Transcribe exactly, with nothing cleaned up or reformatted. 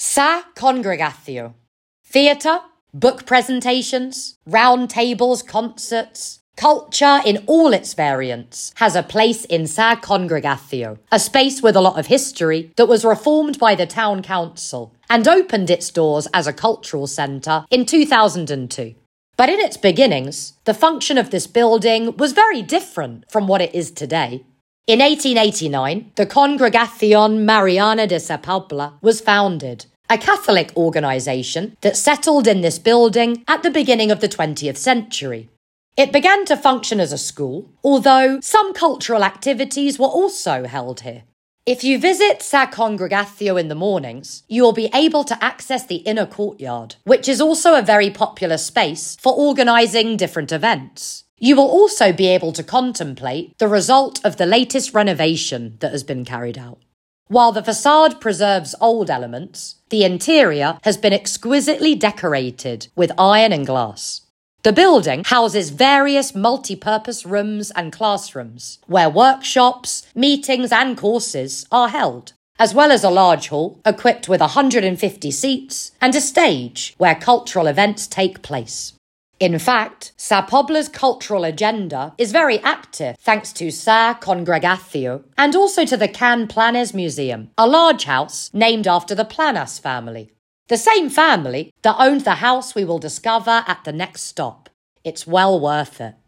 Sa Congregatio. Theatre, book presentations, round tables, concerts, culture in all its variants has a place in Sa Congregatio, a space with a lot of history that was reformed by the town council and opened its doors as a cultural centre in two thousand two. But in its beginnings, the function of this building was very different from what it is today. In eighteen eighty-nine, the Congregación Mariana de Sa Pobla was founded, a Catholic organisation that settled in this building at the beginning of the twentieth century. It began to function as a school, although some cultural activities were also held here. If you visit Sa Congregatio in the mornings, you will be able to access the inner courtyard, which is also a very popular space for organising different events. You will also be able to contemplate the result of the latest renovation that has been carried out. While the facade preserves old elements, the interior has been exquisitely decorated with iron and glass. The building houses various multi-purpose rooms and classrooms, where workshops, meetings and courses are held, as well as a large hall equipped with one hundred fifty seats and a stage where cultural events take place. In fact, Sa Pobla's cultural agenda is very active thanks to Sa Congregatio and also to the Can Planes Museum, a large house named after the Planas family. The same family that owned the house we will discover at the next stop. It's well worth it.